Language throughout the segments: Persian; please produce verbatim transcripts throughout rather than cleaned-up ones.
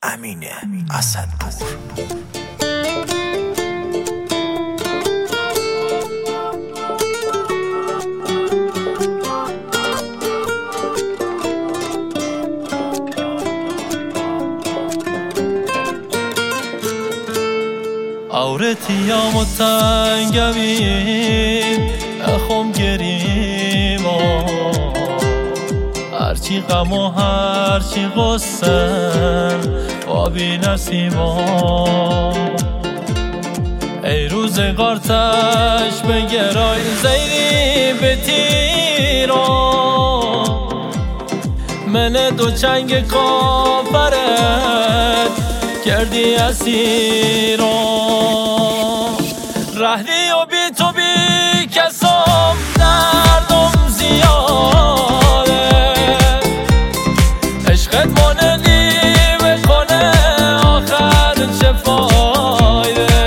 امین اسدپور. عورتیم و تنگمیم اخم گریم هرچی غم و هرچی غصن وابی نسیما ای روزگار تش بگرای زیری به تیرا من دو چنگ کافرت کردی اسیرا رهدی و بی تو بی کسام دردم زیاده عشقت مانه نیمه کنه آخر چه فایده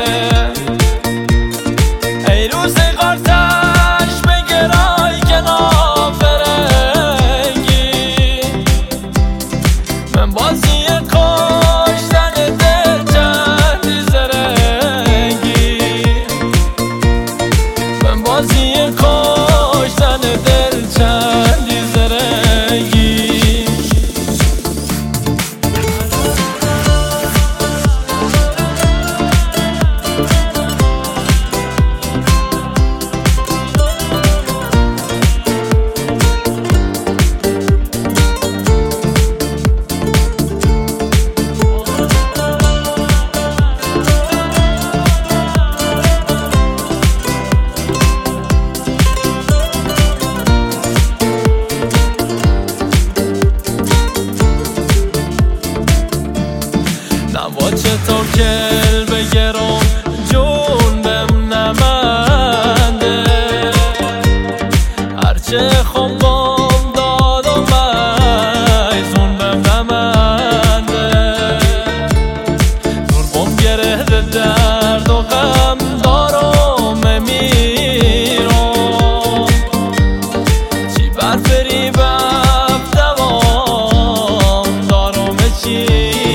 ای روزگار تش بگرای کنار فرنگی من بازی کشتن دل چندی زرنگی من بازی کشتن دل چندی زرنگی نوا چطور کل بگرم جون بم نمنده هرچه خوابم داد و میزون بم نمنده دور بم گرهده درد و غم دارم میرم چی برفری بب دوام دارم چی